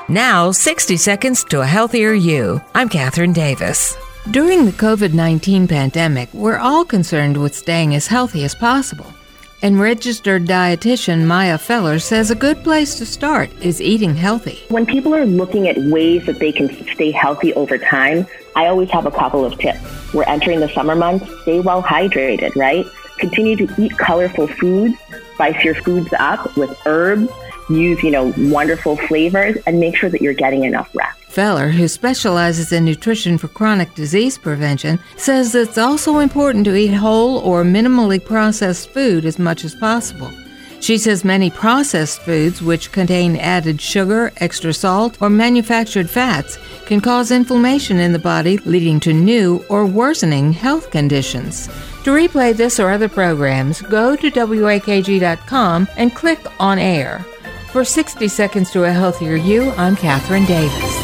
Now, 60 Seconds to a Healthier You. I'm Catherine Davis. During the COVID-19 pandemic, we're all concerned with staying as healthy as possible. And registered dietitian Maya Feller says a good place to start is eating healthy. When people are looking at ways that they can stay healthy over time, I always have a couple of tips. We're entering the summer months. Stay well hydrated, right? Continue to eat colorful foods. Spice your foods up with herbs. Use, wonderful flavors, and make sure that you're getting enough rest. Feller, who specializes in nutrition for chronic disease prevention, says it's also important to eat whole or minimally processed food as much as possible. She says many processed foods, which contain added sugar, extra salt, or manufactured fats, can cause inflammation in the body, leading to new or worsening health conditions. To replay this or other programs, go to WAKG.com and click on air. For 60 Seconds to a Healthier You, I'm Catherine Davis.